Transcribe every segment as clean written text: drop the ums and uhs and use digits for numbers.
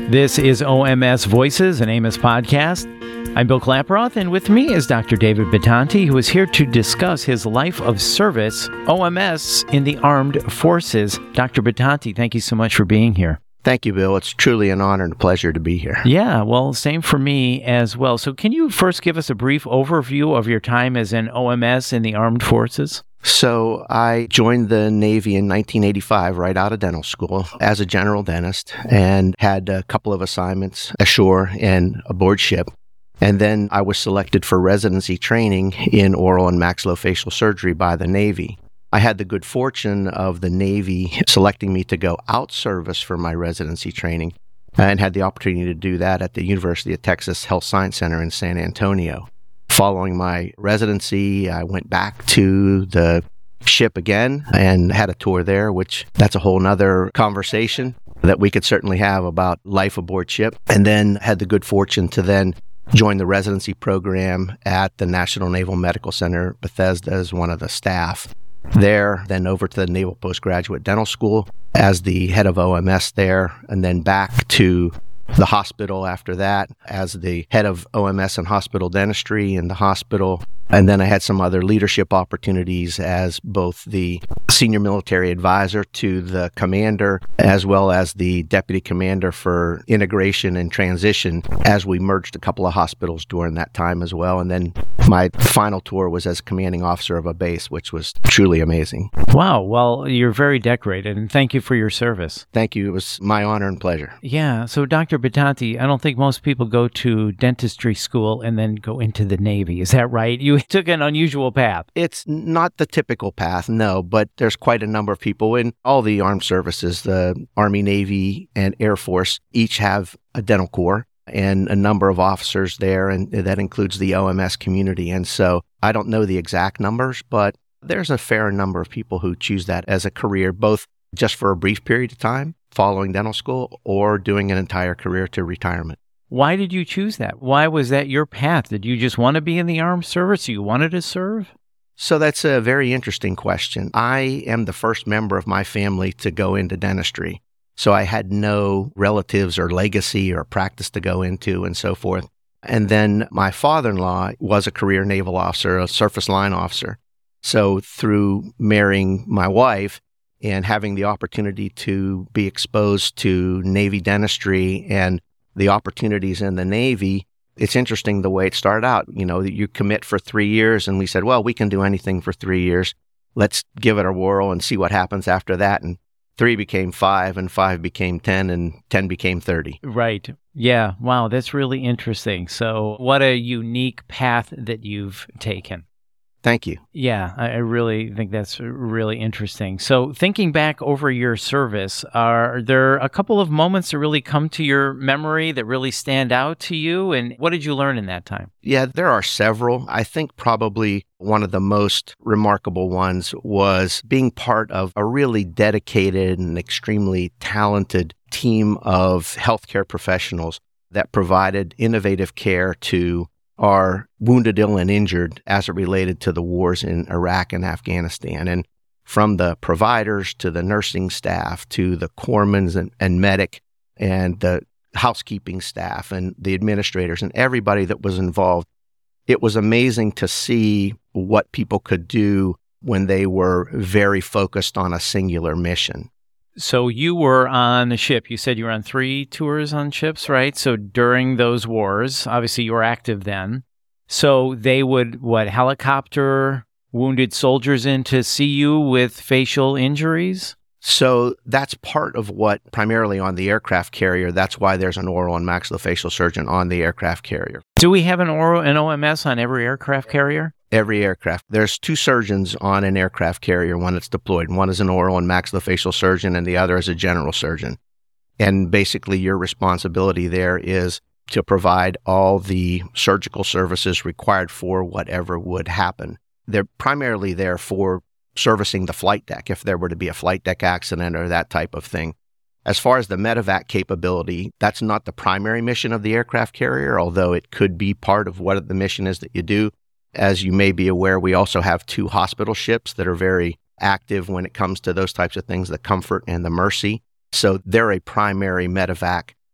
This is OMS Voices, an Amos podcast. I'm Bill Klaproth, and with me is Dr. David Bittanti, who is here to discuss his life of service, OMS, in the armed forces. Dr. Bittanti, thank you so much for being here. Thank you, Bill. It's truly an honor and a pleasure to be here. Yeah, well, same for me as well. So can you first give us a brief overview of your time as an OMS in the armed forces? So I joined the Navy in 1985, right out of dental school, as a general dentist, and had a couple of assignments ashore and aboard ship. And then I was selected for residency training in oral and maxillofacial surgery by the Navy. I had the good fortune of the Navy selecting me to go out service for my residency training and had the opportunity to do that at the University of Texas Health Science Center in San Antonio. Following my residency, I went back to the ship again and had a tour there, which that's a whole nother conversation that we could certainly have about life aboard ship. And then had the good fortune to then join the residency program at the National Naval Medical Center, Bethesda, as one of the staff there, then over to the Naval Postgraduate Dental School as the head of OMS there, and then back to the hospital after that as the head of OMS and hospital dentistry in the hospital. And then I had some other leadership opportunities as both the senior military advisor to the commander, as well as the deputy commander for integration and transition as we merged a couple of hospitals during that time as well. And then my final tour was as commanding officer of a base, which was truly amazing. Wow. Well, you're very decorated, and thank you for your service. Thank you. It was my honor and pleasure. Yeah. So, Dr. Bittanti, I don't think most people go to dentistry school and then go into the Navy. Is that right? You took an unusual path. It's not the typical path, no, but there's quite a number of people in all the armed services. The Army, Navy, and Air Force each have a dental corps and a number of officers there, and that includes the OMS community. And so I don't know the exact numbers, but there's a fair number of people who choose that as a career, both just for a brief period of time following dental school or doing an entire career to retirement. Why did you choose that? Why was that your path? Did you just want to be in the armed service? You wanted to serve? So that's a very interesting question. I am the first member of my family to go into dentistry. So I had no relatives or legacy or practice to go into and so forth. And then my father-in-law was a career naval officer, a surface line officer. So through marrying my wife and having the opportunity to be exposed to Navy dentistry and the opportunities in the Navy, it's interesting the way it started out. You know, you commit for 3 years, and we said, well, we can do anything for 3 years. Let's give it a whirl and see what happens after that. And 3 became 5, and 5 became 10, and 10 became 30. Right. Yeah. Wow. That's really interesting. So what a unique path that you've taken. Thank you. Yeah, I really think that's really interesting. So thinking back over your service, are there a couple of moments that really come to your memory that really stand out to you? And what did you learn in that time? Yeah, there are several. I think probably one of the most remarkable ones was being part of a really dedicated and extremely talented team of healthcare professionals that provided innovative care to are wounded, ill, and injured as it related to the wars in Iraq and Afghanistan. And from the providers to the nursing staff to the corpsmen and medic and the housekeeping staff and the administrators and everybody that was involved, it was amazing to see what people could do when they were very focused on a singular mission. So you were on a ship. You said you were on 3 tours on ships, right? So during those wars, obviously you were active then. So they would, helicopter wounded soldiers in to see you with facial injuries? So that's part of what, primarily on the aircraft carrier, that's why there's an oral and maxillofacial surgeon on the aircraft carrier. Do we have an OMS on every aircraft carrier? Every aircraft. There's 2 surgeons on an aircraft carrier when it's deployed. One is an oral and maxillofacial surgeon, and the other is a general surgeon. And basically, your responsibility there is to provide all the surgical services required for whatever would happen. They're primarily there for servicing the flight deck if there were to be a flight deck accident or that type of thing. As far as the medevac capability, that's not the primary mission of the aircraft carrier, although it could be part of what the mission is that you do. As you may be aware, we also have 2 hospital ships that are very active when it comes to those types of things, the Comfort and the Mercy. So they're a primary medevac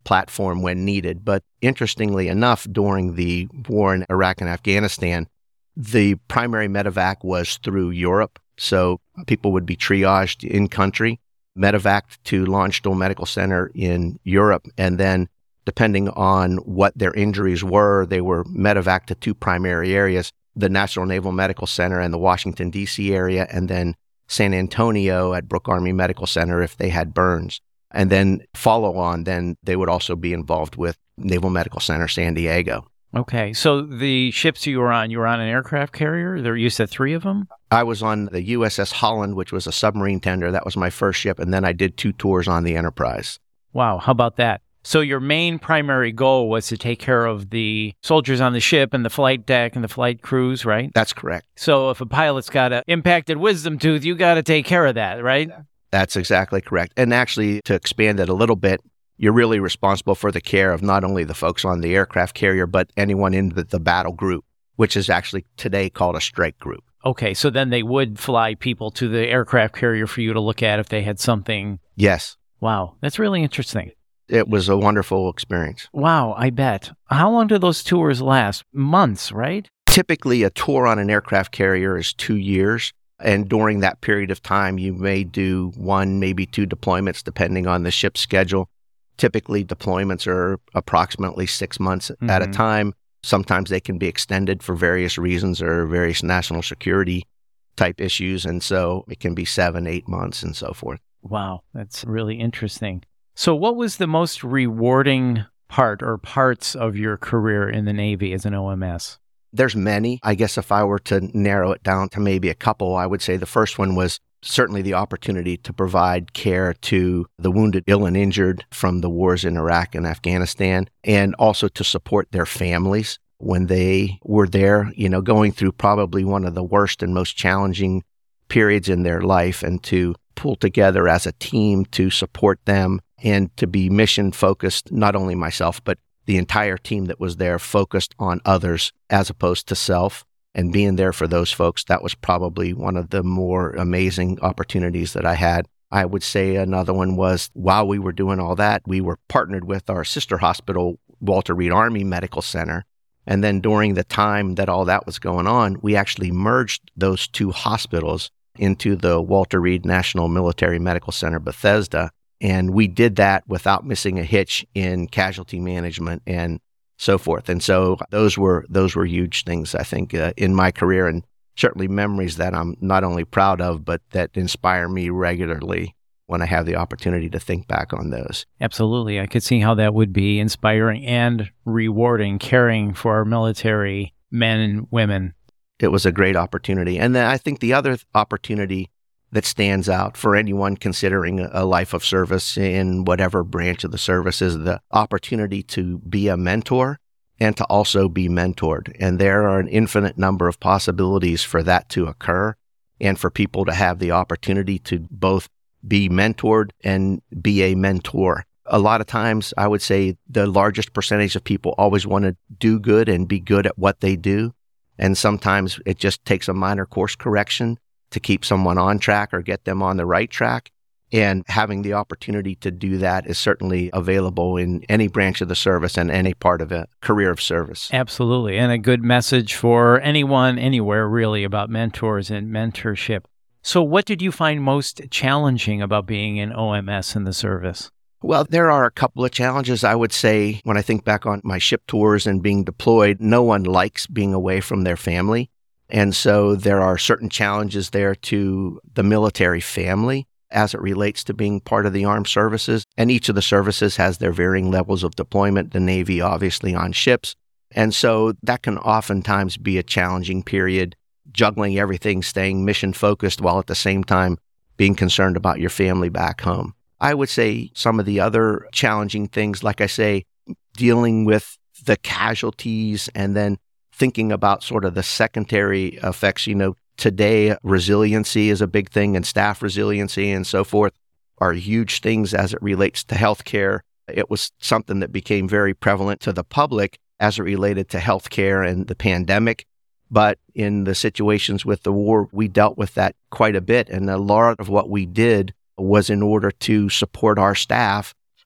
platform when needed. But interestingly enough, during the war in Iraq and Afghanistan, the primary medevac was through Europe. So people would be triaged in country, medevaced to Landstuhl Medical Center in Europe, and then depending on what their injuries were, they were medevaced to two primary areas, the National Naval Medical Center and the Washington, D.C. area, and then San Antonio at Brooke Army Medical Center if they had burns. And then follow on, then they would also be involved with Naval Medical Center San Diego. Okay. So the ships you were on an aircraft carrier? You said 3 of them? I was on the USS Holland, which was a submarine tender. That was my first ship. And then I did 2 tours on the Enterprise. Wow. How about that? So your main primary goal was to take care of the soldiers on the ship and the flight deck and the flight crews, right? That's correct. So if a pilot's got an impacted wisdom tooth, you got to take care of that, right? That's exactly correct. And actually, to expand it a little bit, you're really responsible for the care of not only the folks on the aircraft carrier, but anyone in the battle group, which is actually today called a strike group. Okay, so then they would fly people to the aircraft carrier for you to look at if they had something. Yes. Wow, that's really interesting. It was a wonderful experience. Wow, I bet. How long do those tours last? Months, right? Typically, a tour on an aircraft carrier is 2 years. And during that period of time, you may do 1, maybe 2 deployments, depending on the ship's schedule. Typically, deployments are approximately 6 months at a time. Sometimes they can be extended for various reasons or various national security type issues. And so it can be 7, 8 months and so forth. Wow, that's really interesting. So what was the most rewarding part or parts of your career in the Navy as an OMS? There's many. I guess if I were to narrow it down to maybe a couple, I would say the first one was certainly the opportunity to provide care to the wounded, ill, and injured from the wars in Iraq and Afghanistan, and also to support their families when they were there, going through probably one of the worst and most challenging periods in their life, and to pull together as a team to support them and to be mission focused, not only myself, but the entire team that was there focused on others as opposed to self, and being there for those folks. That was probably one of the more amazing opportunities that I had. I would say another one was while we were doing all that, we were partnered with our sister hospital, Walter Reed Army Medical Center. And then during the time that all that was going on, we actually merged those 2 hospitals into the Walter Reed National Military Medical Center, Bethesda. And we did that without missing a hitch in casualty management and so forth. And so those were huge things, I think, in my career, and certainly memories that I'm not only proud of, but that inspire me regularly when I have the opportunity to think back on those. Absolutely. I could see how that would be inspiring and rewarding, caring for our military men and women. It was a great opportunity. And then I think the other opportunity that stands out for anyone considering a life of service in whatever branch of the service is the opportunity to be a mentor and to also be mentored. And there are an infinite number of possibilities for that to occur and for people to have the opportunity to both be mentored and be a mentor. A lot of times, I would say the largest percentage of people always want to do good and be good at what they do. And sometimes it just takes a minor course correction to keep someone on track or get them on the right track. And having the opportunity to do that is certainly available in any branch of the service and any part of a career of service. Absolutely. And a good message for anyone, anywhere, really, about mentors and mentorship. So what did you find most challenging about being an OMS in the service? Well, there are a couple of challenges. I would say when I think back on my ship tours and being deployed, no one likes being away from their family. And so there are certain challenges there to the military family as it relates to being part of the armed services. And each of the services has their varying levels of deployment, the Navy obviously on ships. And so that can oftentimes be a challenging period, juggling everything, staying mission focused while at the same time being concerned about your family back home. I would say some of the other challenging things, like I say, dealing with the casualties and then thinking about sort of the secondary effects. Today, resiliency is a big thing, and staff resiliency and so forth are huge things as it relates to healthcare. It was something that became very prevalent to the public as it related to healthcare and the pandemic. But in the situations with the war, we dealt with that quite a bit. And a lot of what we did was in order to support our staff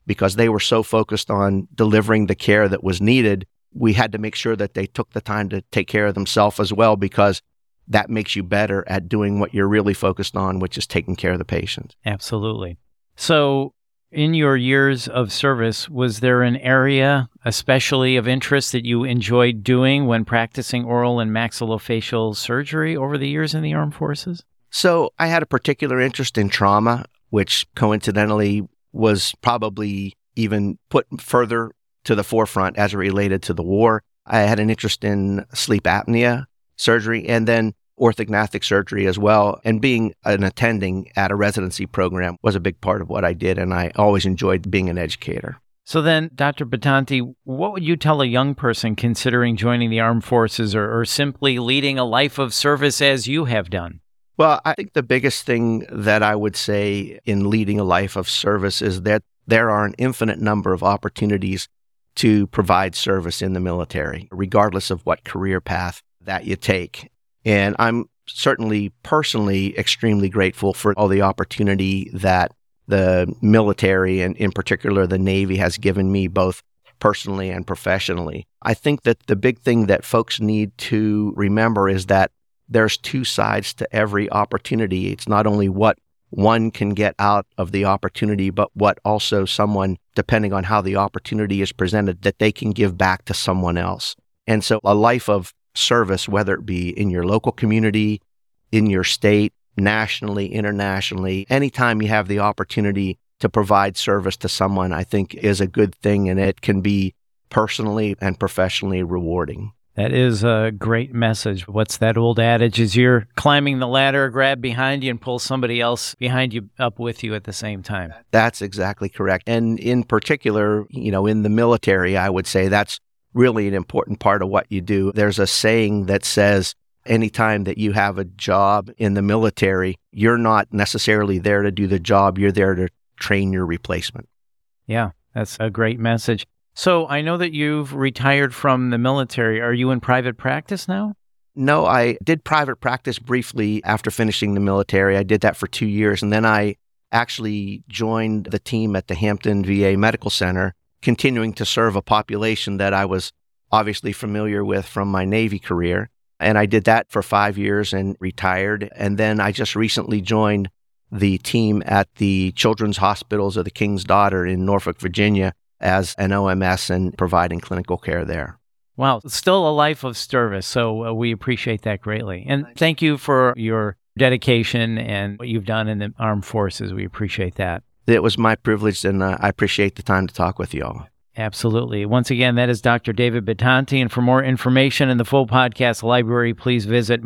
because they were so focused on delivering the care that was needed. We had to make sure that they took the time to take care of themselves as well, because that makes you better at doing what you're really focused on, which is taking care of the patient. Absolutely. So in your years of service, was there an area especially of interest that you enjoyed doing when practicing oral and maxillofacial surgery over the years in the armed forces? So I had a particular interest in trauma, which coincidentally was probably even put further to the forefront as it related to the war. I had an interest in sleep apnea surgery and then orthognathic surgery as well. And being an attending at a residency program was a big part of what I did. And I always enjoyed being an educator. So then, Dr. Battanti, what would you tell a young person considering joining the armed forces or simply leading a life of service as you have done? Well, I think the biggest thing that I would say in leading a life of service is that there are an infinite number of opportunities to provide service in the military, regardless of what career path that you take. And I'm certainly personally extremely grateful for all the opportunity that the military and in particular the Navy has given me, both personally and professionally. I think that the big thing that folks need to remember is that there's two sides to every opportunity. It's not only what one can get out of the opportunity, but what also someone, depending on how the opportunity is presented, that they can give back to someone else. And so a life of service, whether it be in your local community, in your state, nationally, internationally, anytime you have the opportunity to provide service to someone, I think is a good thing, and it can be personally and professionally rewarding. That is a great message. What's that old adage? As you're climbing the ladder, grab behind you and pull somebody else behind you up with you at the same time. That's exactly correct. And in particular, in the military, I would say that's really an important part of what you do. There's a saying that says, anytime that you have a job in the military, you're not necessarily there to do the job. You're there to train your replacement. Yeah, that's a great message. So I know that you've retired from the military. Are you in private practice now? No, I did private practice briefly after finishing the military. I did that for 2 years, and then I actually joined the team at the Hampton VA Medical Center, continuing to serve a population that I was obviously familiar with from my Navy career. And I did that for 5 years and retired. And then I just recently joined the team at the Children's Hospitals of the King's Daughter in Norfolk, Virginia, as an OMS and providing clinical care there. Wow, still a life of service. So we appreciate that greatly. And thank you for your dedication and what you've done in the armed forces. We appreciate that. It was my privilege, and I appreciate the time to talk with you all. Absolutely. Once again, that is Dr. David Battanti. And for more information in the full podcast library, please visit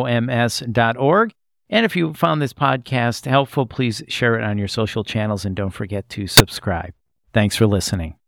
myoms.org. And if you found this podcast helpful, please share it on your social channels and don't forget to subscribe. Thanks for listening.